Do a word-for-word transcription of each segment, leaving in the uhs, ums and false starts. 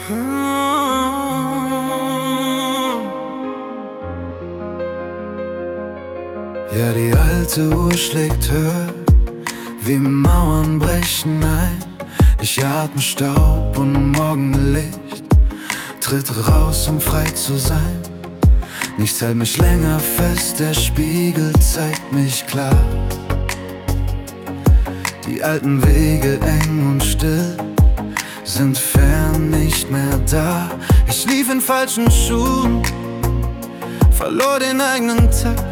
Ja, die alte Uhr schlägt höher, wie Mauern brechen ein. Ich atme Staub und Morgenlicht, tritt raus, um frei zu sein. Nichts hält mich länger fest, der Spiegel zeigt mich klar. Die alten Wege eng und still sind fern, nicht mehr da. Ich lief in falschen Schuhen, verlor den eigenen Takt.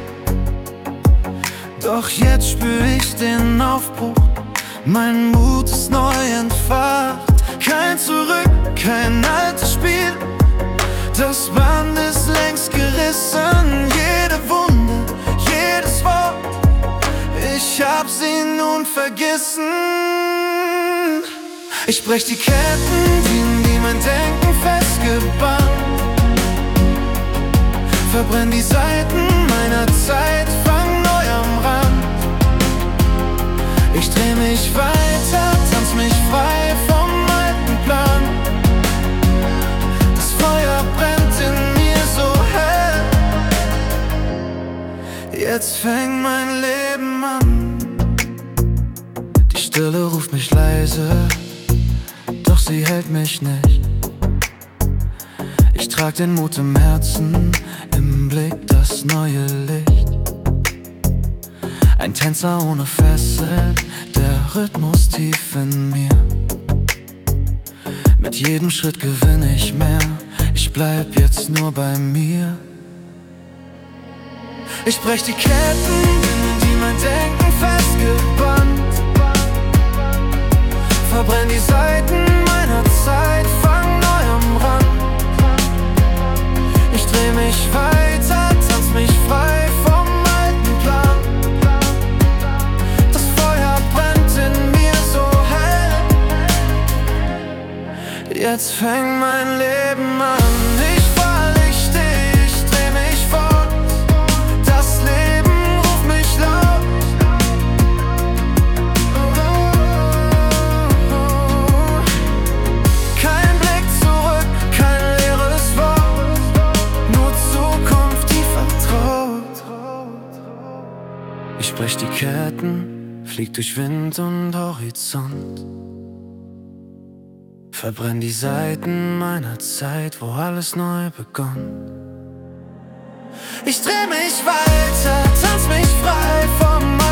Doch jetzt spür ich den Aufbruch, mein Mut ist neu entfacht. Kein Zurück, kein altes Spiel, das Band ist längst gerissen. Jede Wunde, jedes Wort, ich hab sie nun vergessen. Ich brech die Ketten, die in die mein Denken festgebannt. Verbrenn die Seiten meiner Zeit, fang neu am Rand. Ich dreh mich weiter, tanz mich frei vom alten Plan. Das Feuer brennt in mir so hell. Jetzt fängt mein Leben an. Die Stille ruft mich leise, doch sie hält mich nicht. Ich trag den Mut im Herzen, im Blick das neue Licht. Ein Tänzer ohne Fesseln, der Rhythmus tief in mir. Mit jedem Schritt gewinne ich mehr, ich bleib jetzt nur bei mir. Ich brech die Ketten, die mein Denken festgebannt. Verbrenn die Seiten meiner Zeit, fang neu am Rand. Ich dreh mich weiter, tanz mich frei vom alten Plan. Das Feuer brennt in mir so hell. Jetzt fängt mein Leben an. Ich fall, ich steh, ich dreh mich fort. Das Leben ruft mich laut. Kein Blick zurück, kein leeres Wort, nur Zukunft, die vertraut. Ich brech die Ketten, flieg durch Wind und Horizont. Verbrenn die Seiten meiner Zeit, wo alles neu begann. Ich dreh mich weiter, tanz mich frei vom